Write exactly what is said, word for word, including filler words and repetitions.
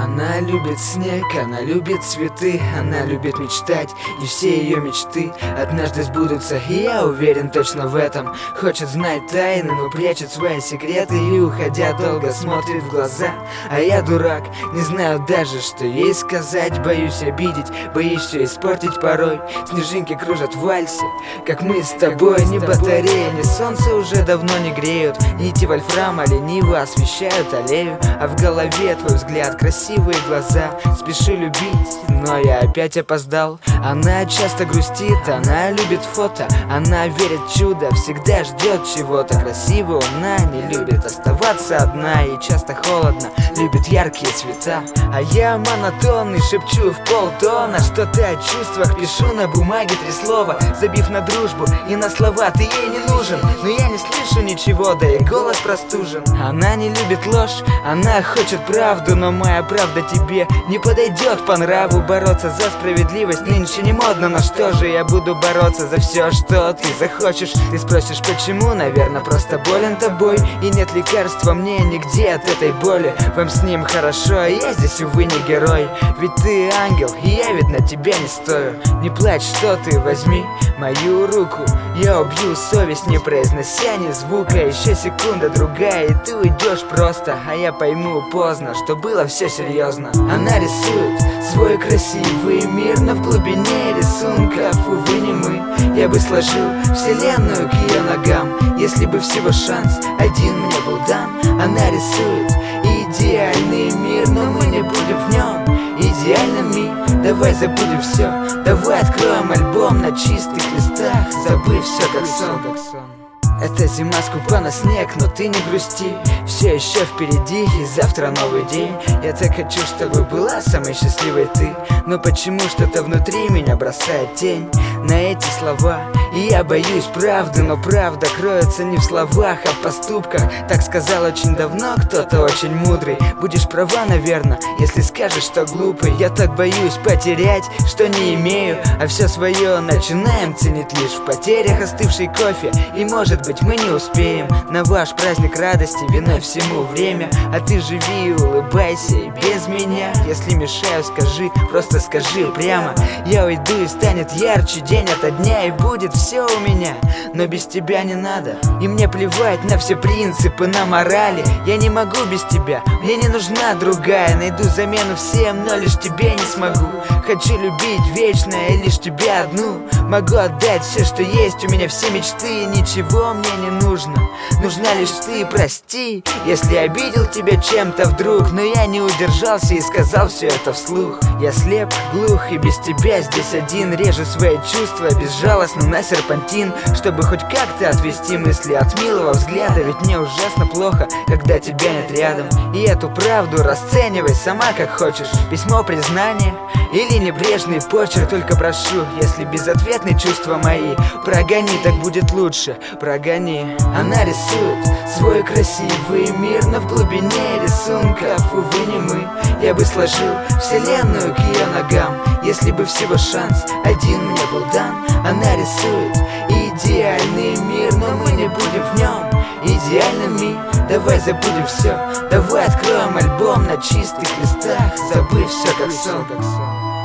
Она любит снег, она любит цветы, она любит мечтать, и все ее мечты однажды сбудутся, и я уверен точно в этом. Хочет знать тайны, но прячет свои секреты, и уходя долго смотрит в глаза. А я дурак, не знаю даже, что ей сказать. Боюсь обидеть, боюсь все испортить порой. Снежинки кружат в вальсе, как мы с тобой. Ни батарея, ни солнце уже давно не греют, нити вольфрама лениво освещают аллею. А в голове твой взгляд, красивые глаза. Спеши любить, но я опять опоздал. Она часто грустит, она любит фото, она верит в чудо, всегда ждет чего-то. Красивая, умна, не любит оставаться одна, и часто холодно, любит яркие цвета. А я монотонный, шепчу в полтона что-то о чувствах, пишу на бумаге три слова, забив на дружбу и на слова. Ты ей не нужен, но я не слышу ничего, да и голос простужен. Она не любит ложь, она хочет правду, но моя правда тебе не подойдет по нраву. Бороться за справедливость нынче не модно, но что же, я буду бороться за все, что ты захочешь. Ты спросишь почему, наверное, просто болен тобой, и нет лекарства мне нигде от этой боли. Вам с ним хорошо, а я здесь, увы, не герой. Ведь ты ангел, и я ведь на тебя не стою. Не плачь, что ты, возьми мою руку, я убью совесть, не произнося ни звука. Еще секунда другая, и ты уйдешь просто, а я пойму поздно, что было все серьезно. Она рисует свой красивый мир, но в глубине рисунков, увы, не мы. Я бы сложил вселенную к ее ногам, если бы всего шанс один мне был дан. Она рисует идеальный мир, но мы не будем в нем идеальными. Давай забудем все, давай откроем альбом на чистых листах, забыв все как сон. Эта зима скупа на снег, но ты не грусти, все еще впереди, и завтра новый день. Я так хочу, чтобы была самой счастливой ты, но почему что-то внутри меня бросает тень на эти слова? И я боюсь правды, но правда кроется не в словах, а в поступках. Так сказал очень давно кто-то очень мудрый. Будешь права, наверное, если скажешь, что глупый. Я так боюсь потерять, что не имею, а все свое начинаем ценить лишь в потерях. Остывший кофе, и может быть мы не успеем на ваш праздник радости, виной всему время. А ты живи и улыбайся, и без меня. Если мешаю, скажи, просто скажи прямо. Я уйду, и станет ярче день ото дня, и будет все у меня, но без тебя не надо. И мне плевать на все принципы, на морали. Я не могу без тебя, мне не нужна другая. Найду замену всем, но лишь тебе не смогу. Хочу любить вечно и лишь тебя одну. Могу отдать все, что есть, у меня все мечты, ничего мне не нужно. Нужна лишь ты, прости, если обидел тебя чем-то вдруг, но я не удержался и сказал все это вслух. Я слеп, глух, и без тебя здесь один. Режу свои чувства безжалостно на серпантин, чтобы хоть как-то отвести мысли от милого взгляда. Ведь мне ужасно плохо, когда тебя нет рядом. И эту правду расценивай сама как хочешь. Письмо признания или небрежный почерк, только прошу, если безответны чувства мои, прогони, так будет лучше, прогони. Она рисует свой красивый мир, но в глубине рисунков, увы, не мы. Я бы сложил вселенную к ее ногам, если бы всего шанс один мне был дан. Она рисует идеальный мир, но мы не будем в нем идеальными. Давай забудем все, давай откроем альбом на чистых листах, забыв все как сон.